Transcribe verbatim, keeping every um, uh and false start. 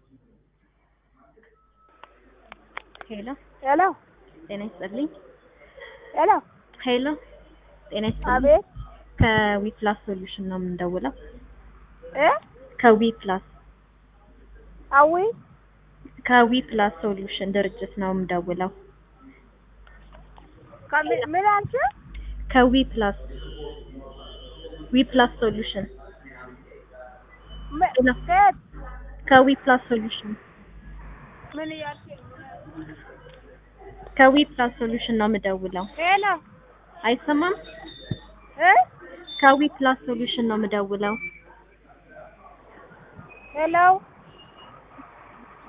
ሄሎ ሄሎ ጤና ይስጥልኝ። ሄሎ ሄሎ ጤና ይስጥልኝ። አቤት ከዊ ፕላስ ሶሉሽን ነው የምንደውለው። እ ከዊ ፕላስ አዊ ከዊ ፕላስ ሶሉሽን ድርጅት ነው የምንደውለው። ከምን ምን አልሽ? ከዊ ፕላስ ዊ ፕላስ ሶሉሽን ምን ከየት ከዊ ፕላስ ሶሉሽን ምን እያልሽ? ከዊ ፕላስ ሶሉሽን ነው የምደውለው። ሄሎ አይሰማም? እ ከዊ ፕላስ ሶሉሽን ነው የምደውለው። ሄሎ